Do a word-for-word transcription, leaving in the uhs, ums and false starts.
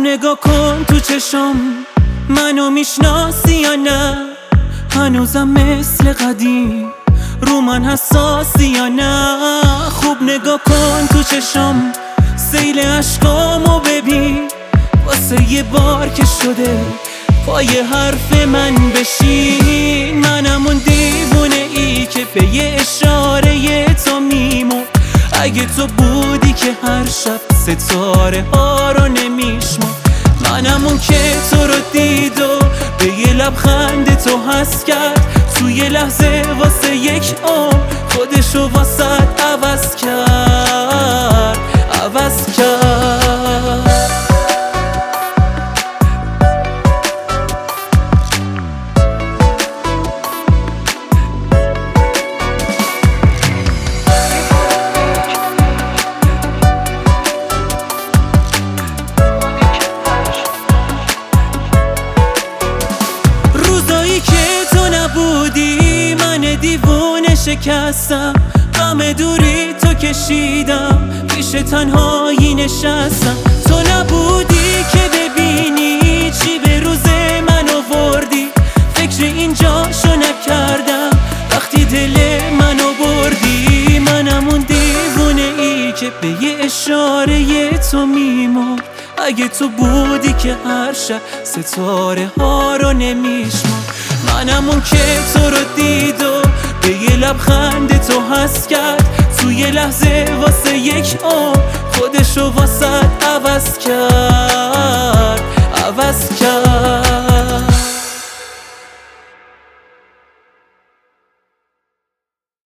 نگاه کن تو چشم، منو میشناسی یا نه؟ هنوزم مثل قدیم رو من حساسی یا نه؟ خوب نگاه کن تو چشم، سیل عشقامو ببین، واسه یه بار که شده پای حرف من بشین. منم اون دیوونه ای که به یه اشاره تو میمون، اگه تو بودی که هر شب ستاره ها رو نمیشمون. منم اون که تو رو دید و به یه لبخند تو حس کرد، تو یه لحظه واسه یک عمر خودشو واسه عوض کرد، عوض کرد. دیوونه شکستم، غم دوری تو کشیدم، پیش تنهایی نشستم. تو نبودی که ببینی چی به روز من آوردی، فکر اینجاشو نکردم وقتی دل منو بردی. منم اون دیوونه ای که به یه اشاره تو میمون، اگه تو بودی که هر شب ستاره ها رو نمیشمون. منم اون که تو رو دید و به یه لبخند تو حس کرد، تو یه لحظه واسه یک عمر خودشو واسه عوض کرد، عوض کرد.